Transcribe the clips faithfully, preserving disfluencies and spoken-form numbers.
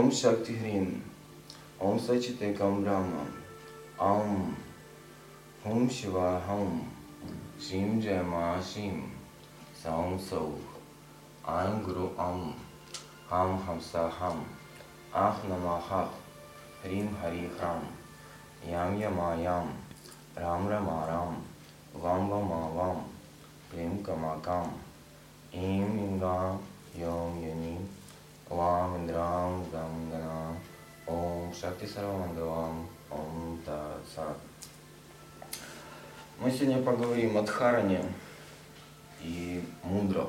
Om Shakti Hrim, Om Sachitekam Brahma, Om Hum Shiva Hum, Shim Jama Shim, Saum Sau, Aim Guru Am, Ham Hamsa Ham, Ah Namahah, Hrim Hari Hram, Yam Yama Yam, Ram Rama Ram, Vam Vama Vam, Klim Kama Kam, Im Inga Yom Yani, Вам Индрам Гамгана, Ом Шакти Сарамандавам, Ом Тацат. Мы сегодня поговорим о Дхаране и мудрах.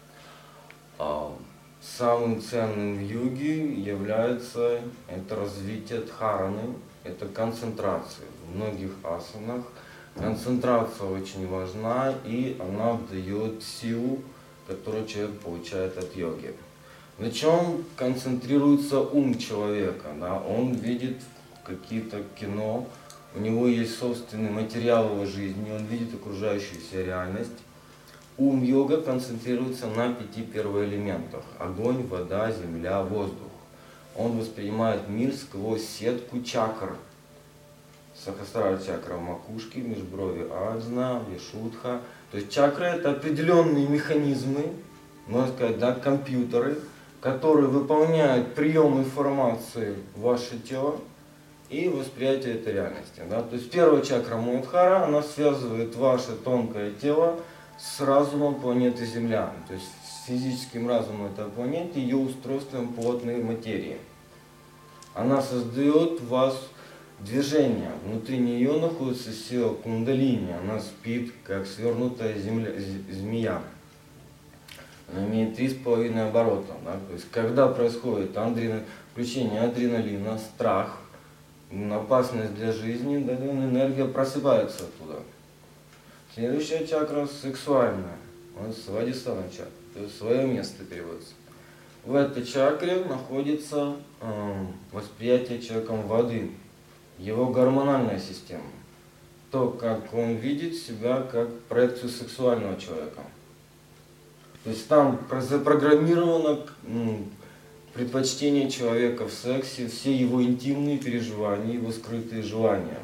Самым ценным в йоге является это развитие дхараны, это концентрация. В многих асанах концентрация очень важна, и она дает силу, которую человек получает от йоги. На чем концентрируется ум человека? Да? Он видит какие-то кино, у него есть собственный материал его жизни, он видит окружающуюся реальность. Ум йога концентрируется на пяти первоэлементах: огонь, вода, земля, воздух. Он воспринимает мир сквозь сетку чакр. Сахасрара чакра в макушке, межброви аджна, вишудха. То есть чакры — это определенные механизмы, можно сказать, да, компьютеры, которые выполняют прием информации в ваше тело и восприятие этой реальности. Да? То есть первая чакра Муладхара, она связывает ваше тонкое тело с разумом планеты Земля, то есть с физическим разумом этой планеты, ее устройством плотной материи. Она создает в вас движение. Внутри нее находится сила кундалини, она спит, как свернутая земля, змея. Она имеет три с половиной оборота. Да? То есть, когда происходит адрен... включение адреналина, страх, опасность для жизни, да, энергия просыпается оттуда. Следующая чакра сексуальная, свадисана чакра, то есть свое место переводится. В этой чакре находится э, восприятие человеком воды, его гормональная система, то, как он видит себя как проекцию сексуального человека. То есть там запрограммировано предпочтение человека в сексе, все его интимные переживания, его скрытые желания.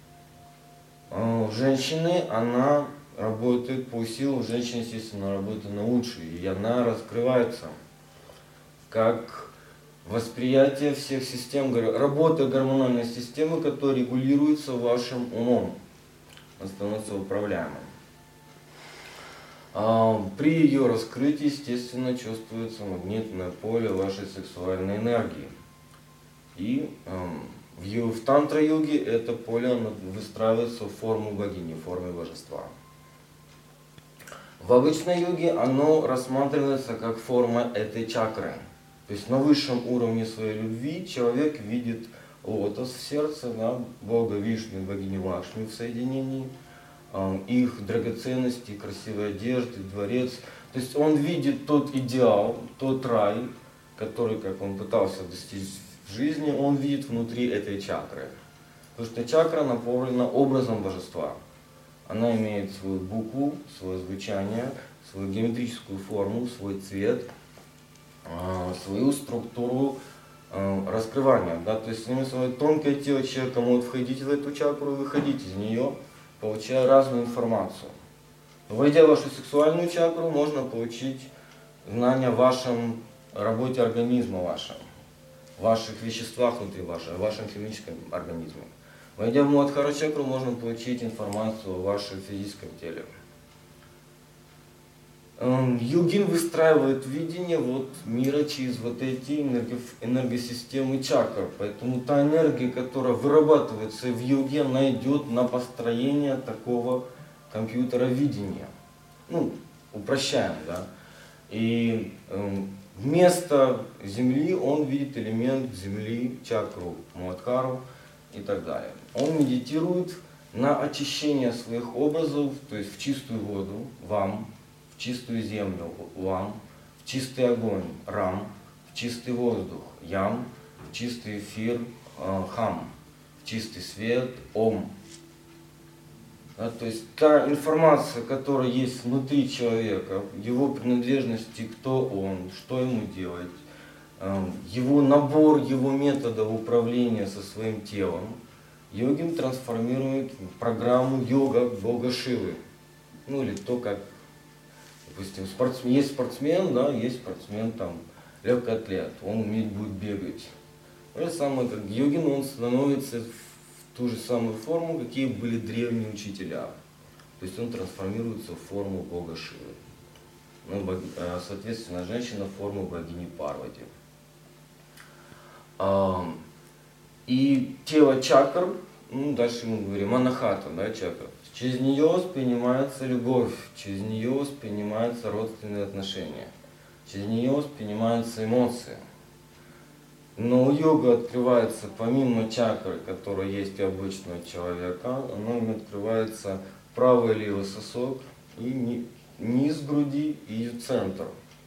У женщины она работает по силам, женщина, естественно, работает на лучшее, и она раскрывается как восприятие всех систем, работа гормональной системы, которая регулируется вашим умом, она становится управляемой. При ее раскрытии, естественно, чувствуется магнитное поле вашей сексуальной энергии. И в, в тантра-йоге это поле выстраивается в форму богини, в форме божества. В обычной йоге оно рассматривается как форма этой чакры. То есть на высшем уровне своей любви человек видит лотос в сердце, да, бога Вишну и богини Лакшми в соединении, их драгоценности, красивой одежды, дворец. То есть он видит тот идеал, тот рай, который, как он пытался достичь в жизни, он видит внутри этой чакры. Потому что чакра наполнена образом божества. Она имеет свою букву, свое звучание, свою геометрическую форму, свой цвет, свою структуру раскрывания. Да? То есть свое тонкое тело человека может входить в эту чакру и выходить из нее, получая разную информацию. Войдя в вашу сексуальную чакру, можно получить знания о вашем работе организма вашем, ваших веществах внутри вашего, вашем химическом организме. Войдя в Муладхара чакру, можно получить информацию о вашем физическом теле. Йогин выстраивает видение вот мира через вот эти энерго, энергосистемы чакр. Поэтому та энергия, которая вырабатывается в йоге, она идет на построение такого компьютера видения. Ну, упрощаем, да. И э, вместо Земли он видит элемент Земли, чакру, Муладхару и так далее. Он медитирует на очищение своих образов, то есть в чистую воду, вам, в чистую землю, Лам, в чистый огонь, Рам, в чистый воздух, Ям, в чистый эфир, Хам, в чистый свет, Ом. Да, то есть та информация, которая есть внутри человека, его принадлежности, кто он, что ему делать, его набор, его методов управления со своим телом йогин трансформирует в программу йога бога Шивы. Ну или то, как, допустим, спортсмен, есть спортсмен, да, есть спортсмен там, легкоатлет, он умеет будет бегать. То же самое, как йогин, он становится в ту же самую форму, какие были древние учителя. То есть он трансформируется в форму бога Шивы. Ну, соответственно, женщина в форму богини Парвати. И тело чакр, ну, дальше мы говорим, анахата, да, чакра. Через нее воспринимается любовь, через нее воспринимаются родственные отношения, через нее воспринимаются эмоции. Но у йога открывается, помимо чакры, которая есть у обычного человека, она им открывается правый и левый сосок, и низ груди, и центр.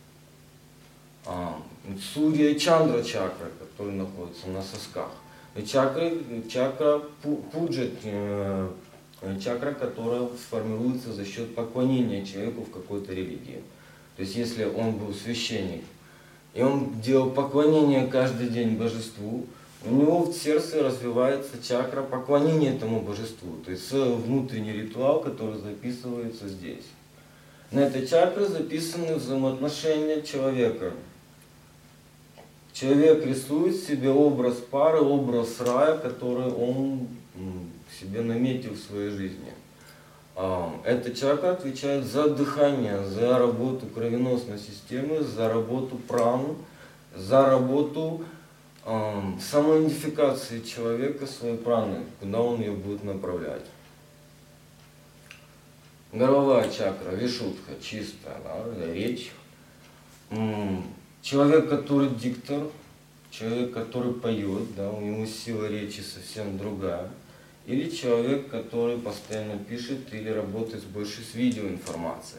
А, Сурья и Чандра чакра, которые находятся на сосках. И чакры, чакра пуджа, э, чакра, которая сформируется за счет поклонения человеку в какой-то религии. То есть если он был священник, и он делал поклонение каждый день божеству, у него в сердце развивается чакра поклонения этому божеству. То есть внутренний ритуал, который записывается здесь. На этой чакре записаны взаимоотношения человека. Человек рисует себе образ пары, образ рая, который он себе наметил в своей жизни. Эта чакра отвечает за дыхание, за работу кровеносной системы, за работу праны, за работу э, самоидентификации человека своей праны, куда он ее будет направлять. Горловая чакра, вишудха, чистая, да, речь. Человек, который диктор, человек, который поет, да, у него сила речи совсем другая. Или человек, который постоянно пишет или работает больше с видеоинформацией.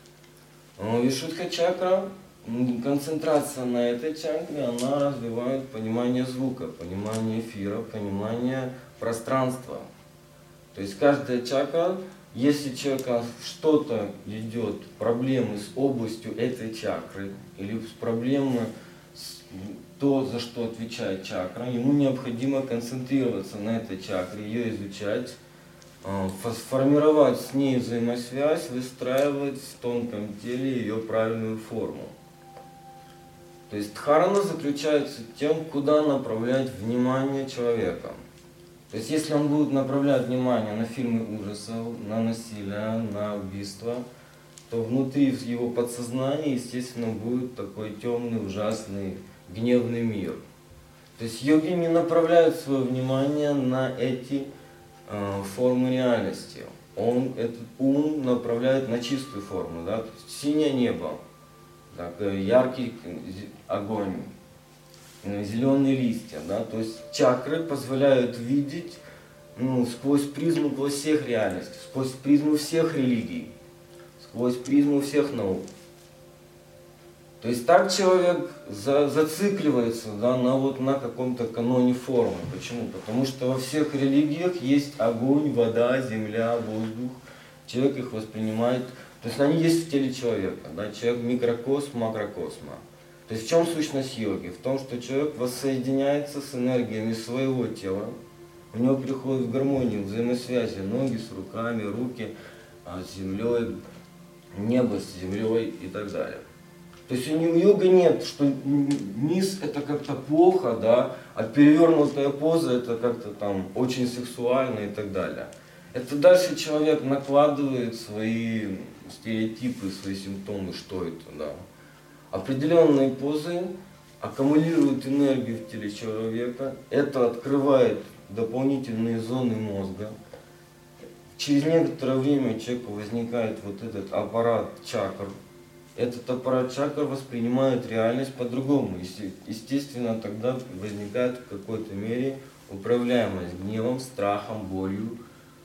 Вишудха чакра, концентрация на этой чакре, она развивает понимание звука, понимание эфира, понимание пространства. То есть каждая чакра, если у человека что-то идет, проблемы с областью этой чакры, или с проблемой с то, за что отвечает чакра, ему необходимо концентрироваться на этой чакре, ее изучать, сформировать с ней взаимосвязь, выстраивать в тонком теле ее правильную форму. То есть дхарана заключается тем, куда направлять внимание человека. То есть если он будет направлять внимание на фильмы ужасов, на насилие, на убийство, то внутри его подсознания, естественно, будет такой темный, ужасный, гневный мир. То есть йоги не направляют свое внимание на эти э, формы реальности. Он этот ум направляет на чистую форму, да? То есть синее небо, так, яркий огонь, зеленые листья, да? То есть чакры позволяют видеть, ну, сквозь призму всех реальностей, сквозь призму всех религий, сквозь призму всех наук. То есть так человек за, зацикливается, да, на, вот, на каком-то каноне формы. Почему? Потому что во всех религиях есть огонь, вода, земля, воздух. Человек их воспринимает, то есть они есть в теле человека. Да? Человек микрокосм, макрокосма. То есть в чем сущность йоги? В том, что человек воссоединяется с энергиями своего тела. У него приходит в гармонию, взаимосвязи, ноги с руками, руки с землей, небо с землей и так далее. То есть у йога нет, что низ это как-то плохо, да, а перевернутая поза это как-то там очень сексуально и так далее. Это дальше человек накладывает свои стереотипы, свои симптомы, что это, да. Определенные позы аккумулируют энергию в теле человека, это открывает дополнительные зоны мозга. Через некоторое время у человека возникает вот этот аппарат чакр. Этот аппарат чакр воспринимает реальность по-другому. Естественно, тогда возникает в какой-то мере управляемость гневом, страхом, болью,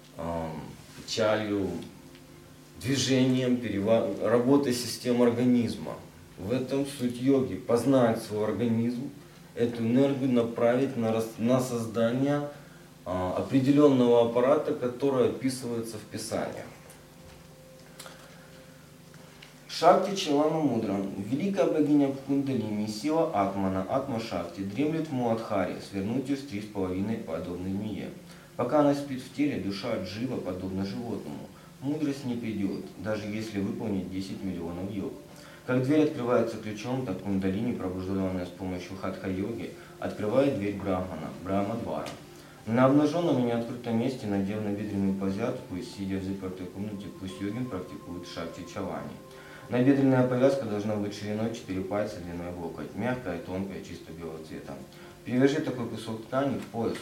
печалью, движением, работой системы организма. В этом суть йоги. Познать свой организм, эту энергию направить на, на создание определенного аппарата, который описывается в Писаниях. Шакти Чалана Мудра. Великая богиня Кундалини, сила Атмана, Атма Шакти, дремлет в Муладхаре, свернутью с три с половиной подобной змее. Пока она спит в теле, душа Джива подобна животному. Мудрость не придет, даже если выполнить десять миллионов йог. Как дверь открывается ключом, так Кундалини, пробужденная с помощью хатха-йоги, открывает дверь Брахмана, Брахмадвара. На обнаженном и неоткрытом месте, надев набедренную повязку и сидя в запертой комнате, пусть йогин практикует шакти чалани. Набедренная повязка должна быть шириной четыре пальца, длиной в локоть, мягкая, тонкая, чисто белого цвета. Перевяжи такой кусок ткани к поясу.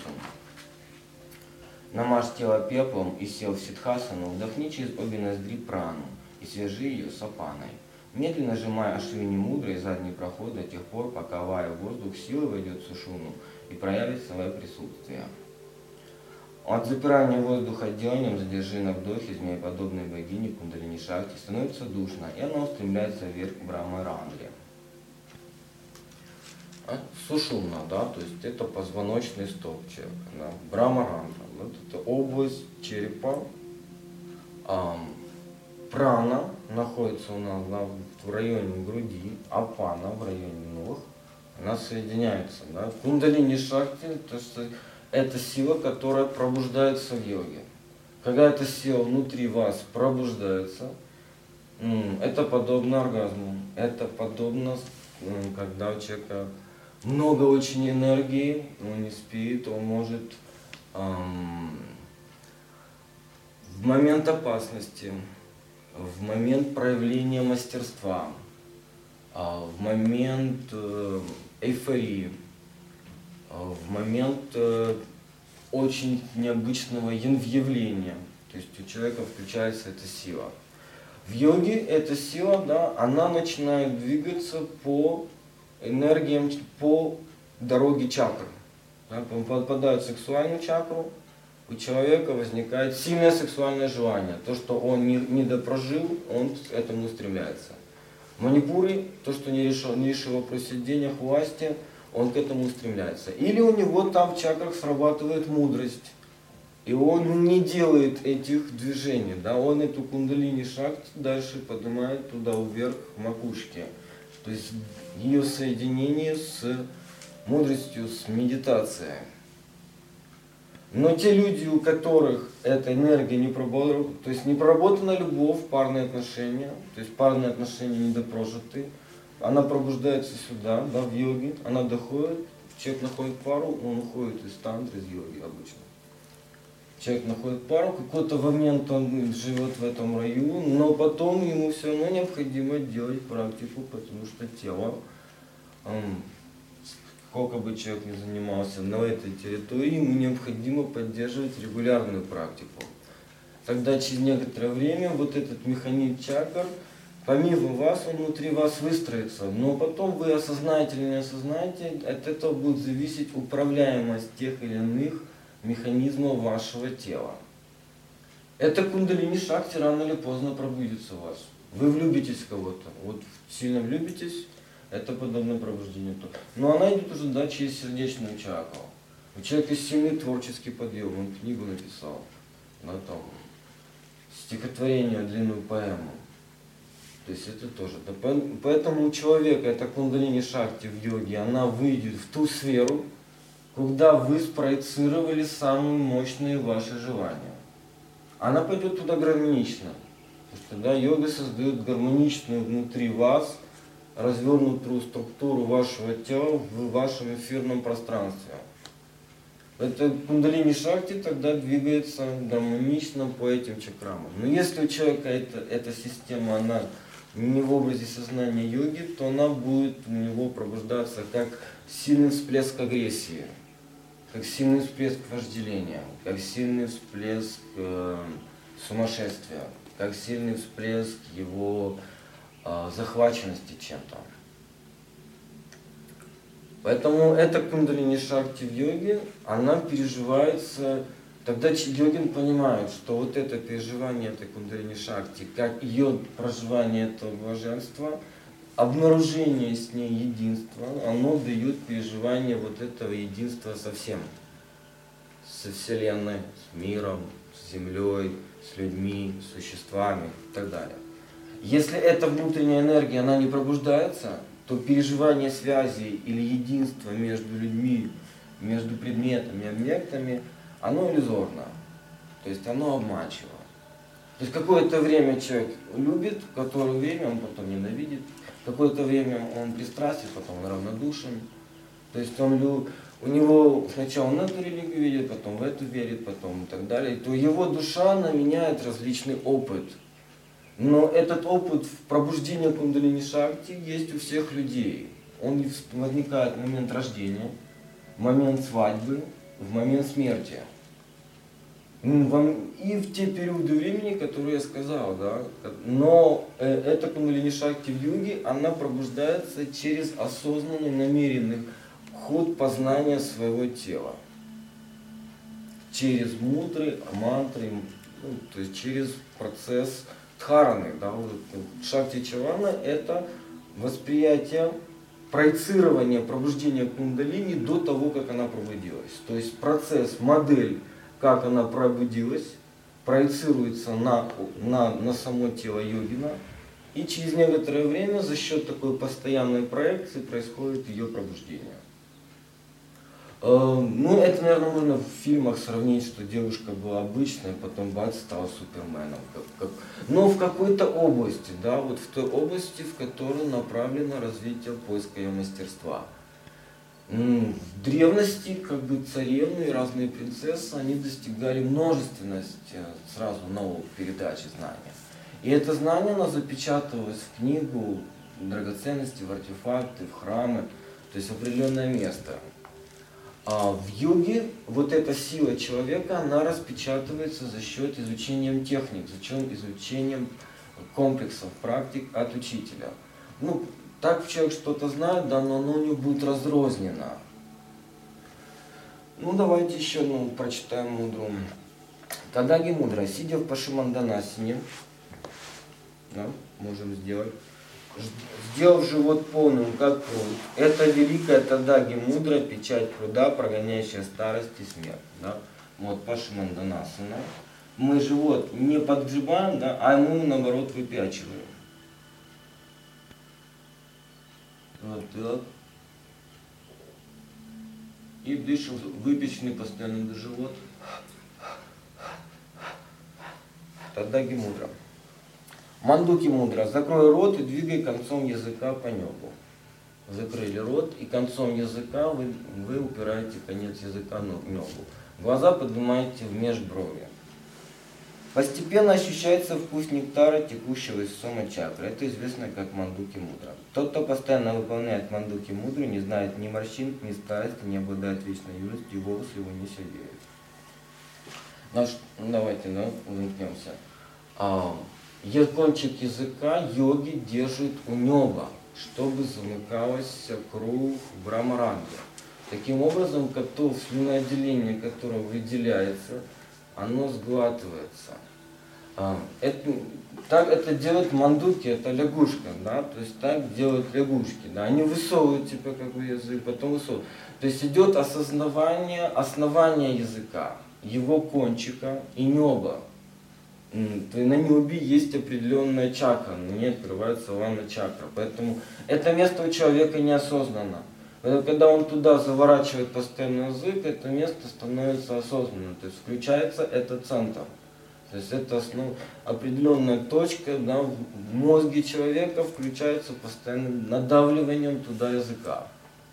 Намажь тело пеплом и сел в сидхасану, вдохни через обе ноздри прану и свяжи ее с апаной. Медленно сжимая ашвини мудрой задний проход до тех пор, пока вая воздух силой войдет в сушуну и проявит свое присутствие. От запирания воздуха деланием задержи на вдохе змееподобной богини Кундалини Шакти, становится душно, и она устремляется вверх к Брахма-рандре. Сушумна, да, то есть это позвоночный столбчик, да, Брахма-рандра, вот это область черепа. Ам, прана находится у нас, да, в районе груди, апана в районе ног, она соединяется, да. Кундалини Шакти, то есть это сила, которая пробуждается в йоге. Когда эта сила внутри вас пробуждается, это подобно оргазму. Это подобно, когда у человека много очень энергии, он не спит, он может эм, в момент опасности, в момент проявления мастерства, э, в момент э, эйфории, в момент э, очень необычного явления, то есть у человека включается эта сила. В йоге эта сила, да, она начинает двигаться по энергиям, по дороге чакр. Да, попадает в сексуальную чакру, у человека возникает сильное сексуальное желание. То, что он не, не допрожил, он к этому устремляется. В Манипуре, то, что не решил, не решил вопрос сидения, власти, он к этому устремляется. Или у него там в чакрах срабатывает мудрость, и он не делает этих движений, да, он эту кундалини шакти дальше поднимает туда вверх к макушке. То есть ее соединение с мудростью, с медитацией. Но те люди, у которых эта энергия не проработана, то есть не проработана любовь, парные отношения, то есть парные отношения недопрожиты, она пробуждается сюда, да, в йоге, она доходит, человек находит пару, он уходит из тантры, из йоги обычно. Человек находит пару, какой-то момент он живет в этом раю, но потом ему все равно необходимо делать практику, потому что тело, эм, сколько бы человек ни занимался на этой территории, ему необходимо поддерживать регулярную практику. Тогда через некоторое время вот этот механизм чакр, помимо вас, он внутри вас выстроится, но потом вы осознаете или не осознаете, от этого будет зависеть управляемость тех или иных механизмов вашего тела. Это кундалини шакти рано или поздно пробудится у вас. Вы влюбитесь в кого-то, вот сильно влюбитесь, это подобное пробуждению. Но она идет уже, да, через сердечную чакру. У человека сильный творческий подъем, он книгу написал, да, там, стихотворение, длинную поэму. То есть это тоже. Да, поэтому у человека эта кундалини шакти в йоге, она выйдет в ту сферу, когда вы спроецировали самые мощные ваши желания. Она пойдет туда гармонично. Потому что, да, йога создает гармоничную внутри вас, развернутую структуру вашего тела в вашем эфирном пространстве. Это кундалини шакти тогда двигается гармонично по этим чакрам. Но если у человека это, эта система, она не в образе сознания йоги, то она будет у него пробуждаться как сильный всплеск агрессии, как сильный всплеск вожделения, как сильный всплеск э, сумасшествия, как сильный всплеск его э, захваченности чем-то. Поэтому эта кундалини шакти в йоге, она переживается, тогда йогин понимает, что вот это переживание этой кундалини шакти, как ее проживание этого блаженства, обнаружение с ней единства, оно дает переживание вот этого единства со всем. Со Вселенной, с миром, с Землей, с людьми, с существами и так далее. Если эта внутренняя энергия, она не пробуждается, то переживание связи или единства между людьми, между предметами, объектами, оно иллюзорно. То есть оно обманчиво. То есть какое-то время человек любит, какое-то время он потом ненавидит, какое-то время он пристрастен, потом он равнодушен. То есть он, у него сначала он эту религию видит, потом в эту верит, потом и так далее. То его душа, она меняет различный опыт. Но этот опыт пробуждения кундалини шакти есть у всех людей. Он возникает в момент рождения, в момент свадьбы, в момент смерти. И в те периоды времени, которые я сказал, да. Но эта кундалини шакти в йоге, она пробуждается через осознанный, намеренный ход познания своего тела. Через мудры, мантры, ну, то есть через процесс дхараны. Да. Шакти чавана — это восприятие, проецирование пробуждения кундалини до того, как она пробудилась. То есть процесс, модель, как она пробудилась, проецируется на, на, на само тело йогина, и через некоторое время за счет такой постоянной проекции происходит ее пробуждение. Ну, это, наверное, можно в фильмах сравнить, что девушка была обычной, потом бац, стала суперменом. Как, как... Но в какой-то области, да, вот в той области, в которой направлено развитие поиска ее мастерства. В древности, как бы, царевны и разные принцессы, они достигали множественности сразу новых передачи знания. И это знание, оно запечатывалось в книгу, в драгоценности, в артефакты, в храмы, то есть в определенное место. А в йоге вот эта сила человека, она распечатывается за счет изучения техник, за счет изучения комплексов, практик от учителя. Ну, так человек что-то знает, да, но оно у него будет разрознено. Ну, давайте еще одну прочитаем мудру. Тадаги мудра, сидя в Пашиманданасине, да, можем сделать, сделав живот полным, как пруд. Это великая Тадаги мудра, печать пруда, прогоняющая старость и смерть. Да? Вот Пашиманданасана. Мы живот не подгребаем, да, а мы, наоборот, выпячиваем. Вот так. И дышим, выпеченный постоянно до живот. Тадаги мудра. Мандуки мудра. Закрой рот и двигай концом языка по небу. Закрыли рот, и концом языка вы, вы упираете конец языка в небу. Глаза поднимаете в межброви. Постепенно ощущается вкус нектара, текущего из сома чакры. Это известно как мандуки мудра. Тот, кто постоянно выполняет мандуки мудру, не знает ни морщин, ни старости, не обладает вечной юностью, и волосы его не седеют. Наш, ну, давайте, да, улыбнемся. А, кончик языка йоги держит у неба, чтобы замыкался круг брамаранги. Таким образом, как то слюноотделение, которое выделяется, оно сглатывается. А, это, так это делают мандуки, это лягушка, да, то есть так делают лягушки, да, они высовывают типа как бы язык, потом высовывают. То есть идет осознавание основания языка, его кончика и неба. То есть на небе есть определенная чакра, на ней открывается лана чакра, поэтому это место у человека неосознанно. Когда он туда заворачивает постоянно язык, это место становится осознанным, то есть включается этот центр. То есть это основ... определенная точка, да, в мозге человека включается постоянным надавливанием туда языка.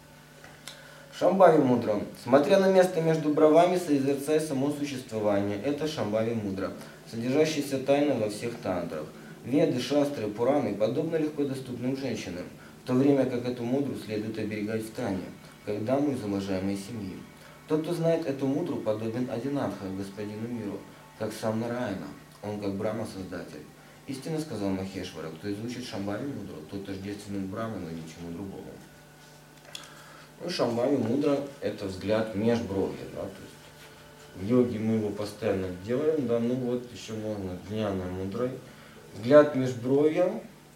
Шамбави мудра. Смотря на место между бровами, созерцай само существование. Это Шамбави мудра, содержащаяся тайна во всех тантрах. Веды, шастры, пураны подобно легко доступным женщинам, в то время как эту мудру следует оберегать в тайне, как даму из уважаемой семьи. Тот, кто знает эту мудру, подобен Адинатха, господину миру, как сам Нараяна, он как Брахма-создатель. Истинно сказал Махешвара, кто изучит Шамбави мудру, тот тождественен Брахме, но ничему другому. Ну, Шамбави мудра – это взгляд межбровья, да, то есть в йоге мы его постоянно делаем, да, ну вот еще можно джняна мудрой. Взгляд межбровья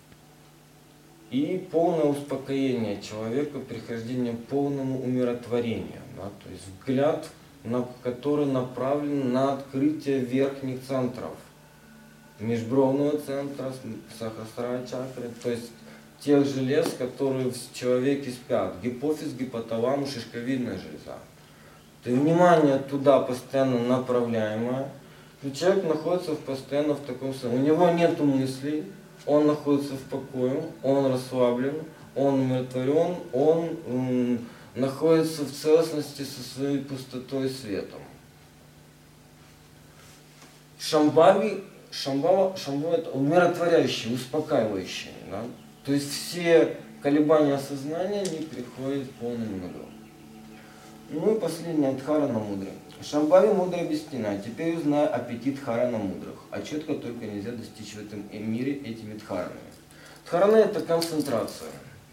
и полное успокоение человека, прихождение к полному умиротворению, да, то есть взгляд, на, который направлен на открытие верхних центров. межбровного центра, сахасрара чакры, то есть тех желез, которые в человеке спят. Гипофиз, гипоталамус, шишковидная железа. То есть внимание туда постоянно направляемое. И человек находится постоянно в таком состоянии. У него нет мыслей, он находится в покое, он расслаблен, он умиротворен, он м, находится в целостности со своей пустотой и светом. Шамбави, шамбава, шамбава это умиротворяющий, успокаивающий. Да? То есть все колебания сознания не приходят в полный нулю. Ну и последняя Дхарана мудры. Шамбави мудро объяснена. Теперь узнай аппетит Дхарана мудрых. А четко только нельзя достичь в этом мире этими Дхаранами. Дхарана это концентрация.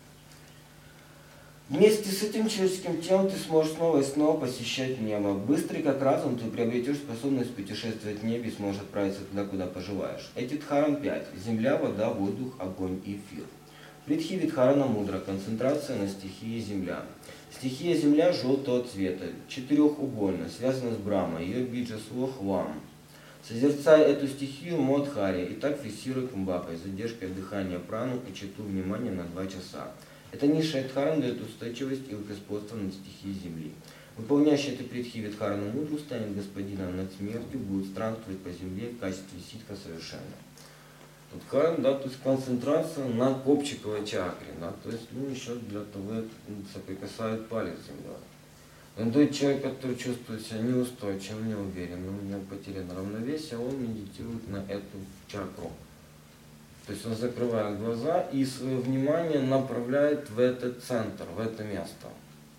Вместе с этим человеческим телом ты сможешь снова и снова посещать небо. Быстрый как разум ты приобретешь способность путешествовать в небе и сможешь отправиться туда, куда пожелаешь. Эти Дхаран пять. Земля, вода, воздух, огонь и эфир. Притхи Дхарана мудра. Концентрация на стихии земля. Стихия земля желтого цвета, четырехугольно, связана с Брахмой, ее биджа слог вам. Созерцая эту стихию Модхари, и так фиксируй кумбакой, задержкой дыхания прану и читу внимания на два часа. Эта низшая дхарана дает устойчивость и господство над стихией земли. Выполняющий эту притхи Дхарана мудру станет господином над смертью, будет странствовать по земле в качестве ситха совершенно. Дхарана, да, то есть концентрация на копчиковой чакре, да, то есть, ну, еще для того, соприкасает палец с землей. Но тот человек, который чувствует себя неустойчивым, неуверенным, у него потеряно равновесие, он медитирует на эту чакру. То есть он закрывает глаза и свое внимание направляет в этот центр, в это место.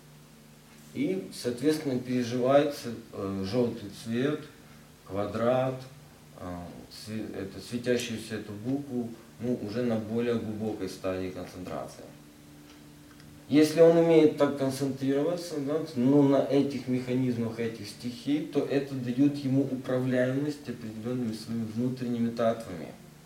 И, соответственно, переживается э, желтый цвет, квадрат, это, светящуюся эту букву, ну, уже на более глубокой стадии концентрации. Если он умеет так концентрироваться, да, ну, на этих механизмах, этих стихий, то это дает ему управляемость определенными своими внутренними татвами.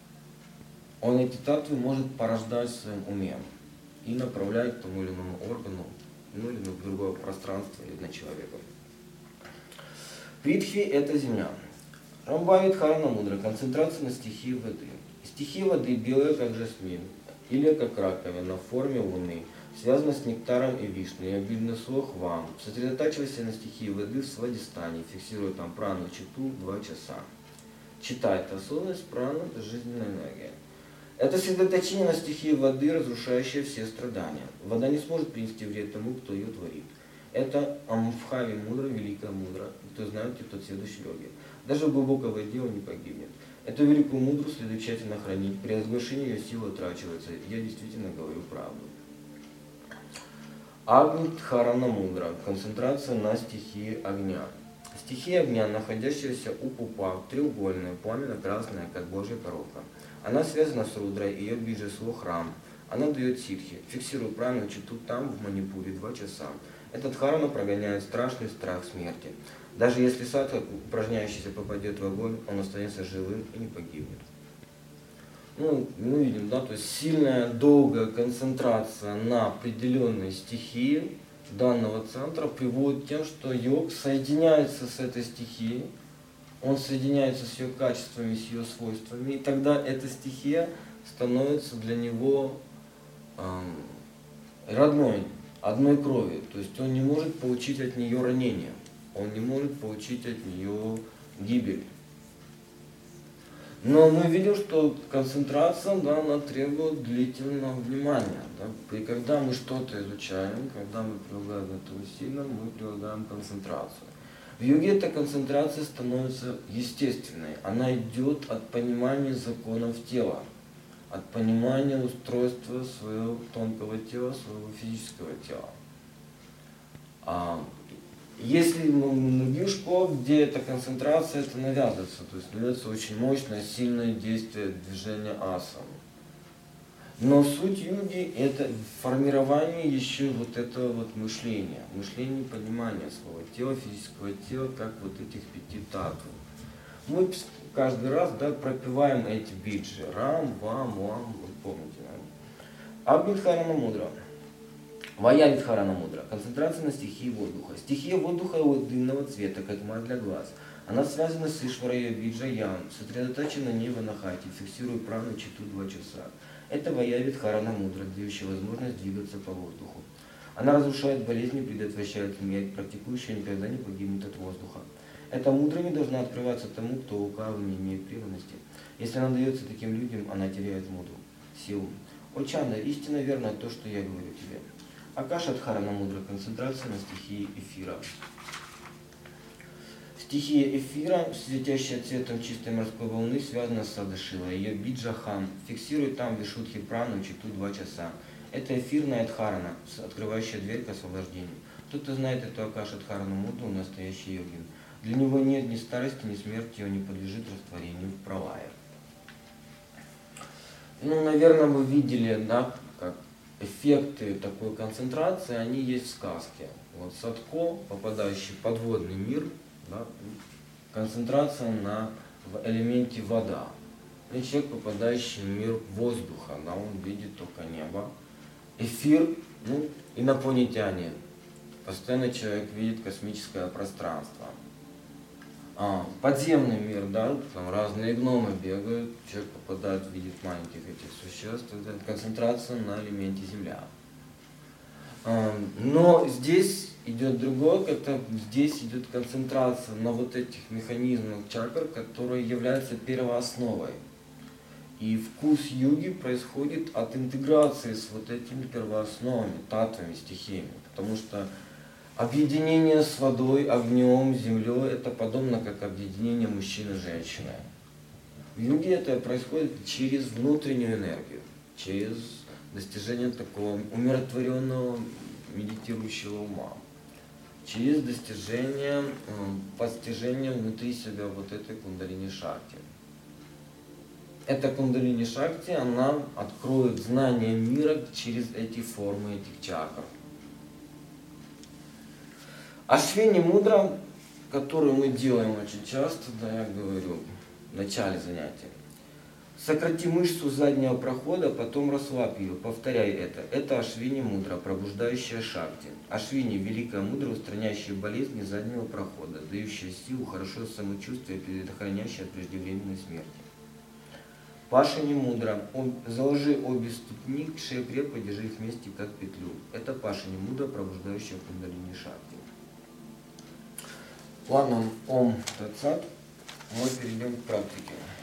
Он эти татвы может порождать в своем уме и направлять к тому или иному органу, ну или в другое пространство или на человека. Притхви – это земля. Шамбави Дхарана мудра, концентрация на стихии воды. Стихия воды белая, как жасмин, или как раковина в форме луны, связана с нектаром и вишней, и обильный слог вам. Сосредотачивайся на стихии воды в свадистане, фиксируя там прану читу два часа. Читай, это осознанность, прана, это жизненная энергия. Это сосредоточение на стихии воды, разрушающее все страдания. Вода не сможет принести вред тому, кто ее творит. Это Амбхави мудра, великая мудра, кто знает, тот следующий йоги. Даже в глубокой воде он не погибнет. Эту великую мудру следует тщательно хранить. При разглашении ее сила утрачивается. Я действительно говорю правду. Агни Дхарана мудра. Концентрация на стихии огня. Стихия огня, находящаяся у пупа, треугольная, пламенно-красная, как божья коровка. Она связана с рудрой, ее биджа храм. Она дает ситхи. Фиксируй прану читу там, в Манипуре, два часа. Эта дхарана прогоняет страшный страх смерти. Даже если садхак, упражняющийся, попадет в огонь, он останется живым и не погибнет. Ну, мы видим, да, то есть сильная, долгая концентрация на определенной стихии данного центра приводит к тем, что йог соединяется с этой стихией, он соединяется с ее качествами, с ее свойствами, и тогда эта стихия становится для него эм, родной, одной крови. То есть он не может получить от нее ранения. Он не может получить от нее гибель. Но мы видим, что концентрация, да, она требует длительного внимания. Да. И когда мы что-то изучаем, когда мы прилагаем это усилия, мы прилагаем концентрацию. В йоге эта концентрация становится естественной. Она идет от понимания законов тела, от понимания устройства своего тонкого тела, своего физического тела. А если ну, в других школах, где эта концентрация, это навязывается, то есть навязывается очень мощное, сильное действие движения асан. Но суть йоги – это формирование еще вот этого вот мышления, мышления и понимания своего тела, физического тела, как вот этих пяти татв. Мы каждый раз, да, пропеваем эти биджи. Рам, вам, вам, вы помните, да? Агни Дхарана мудра. Ваяни Дхарана мудра. Концентрация на стихии воздуха. Стихия воздуха дымного цвета, как мать для глаз. Она связана с Ишварой Биджаян, сосредоточена на ней в Анахате, фиксируя прану читу два часа. Это Ваявит Харана мудра, дающая возможность двигаться по воздуху. Она разрушает болезни, предотвращает смерть, практикующая никогда не погибнет от воздуха. Эта мудра не должна открываться тому, кто лукав не имеет преданности. Если она дается таким людям, она теряет мудру, силу. О Чанда, истинно верно то, что я говорю тебе. Акаша Дхарана мудра, концентрация на стихии эфира. Стихия эфира, светящая цветом чистой морской волны, связана с Садашила. Ее биджахан фиксирует там вишудхи прану читу два часа. Это эфирная дхарана, открывающая дверь к освобождению. Тот, кто знает эту Акаша Дхарану мудру, настоящий йогин. Для него нет ни старости, ни смерти, он не подлежит растворению в пралае. Ну, наверное, вы видели, да, как эффекты такой концентрации, они есть в сказке. Вот Садко, попадающий в подводный мир, да, концентрация на в элементе вода. И человек, попадающий в мир воздуха, да, он видит только небо. Эфир, ну, инопланетяне. Постоянно человек видит космическое пространство. А, подземный мир, да, там разные гномы бегают, человек попадает, видит маленьких этих существ, это концентрация на элементе земля. А, но здесь идет другое, это здесь идет концентрация на вот этих механизмах чакр, которые являются первоосновой. И вкус йоги происходит от интеграции с вот этими первоосновами, татвами, стихиями, потому что объединение с водой, огнем, землей – это подобно как объединение мужчины и женщины. В йоге это происходит через внутреннюю энергию, через достижение такого умиротворенного медитирующего ума, через достижение, постижение внутри себя вот этой кундалини шакти. Эта кундалини шакти, она откроет знание мира через эти формы, этих чакр. Ашвини мудра, которую мы делаем очень часто, да, я говорю, в начале занятия. Сократи мышцу заднего прохода, потом расслабь ее, повторяй это. Это Ашвини мудра, пробуждающая шакти. Ашвини – великая мудра, устраняющая болезни заднего прохода, дающая силу, хорошее самочувствие, предохраняющая от преждевременной смерти. Пашини мудра. Заложи обе ступни к шее крепко, держи их вместе как петлю. Это Пашини мудра, пробуждающая кундалини шакти. Ладно, Ом Тат Сат, мы перейдем к практике.